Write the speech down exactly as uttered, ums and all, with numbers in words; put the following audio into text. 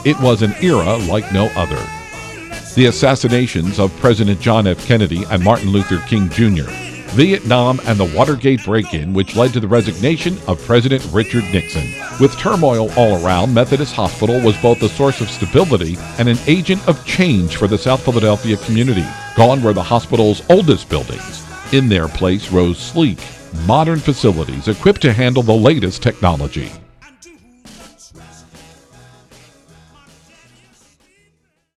It was an era like no other. The assassinations of President John F. Kennedy and Martin Luther King Junior, Vietnam, and the Watergate break-in, which led to the resignation of President Richard Nixon. With turmoil all around, Methodist Hospital was both a source of stability and an agent of change for the South Philadelphia community. Gone were the hospital's oldest buildings. In their place rose sleek, modern facilities equipped to handle the latest technology.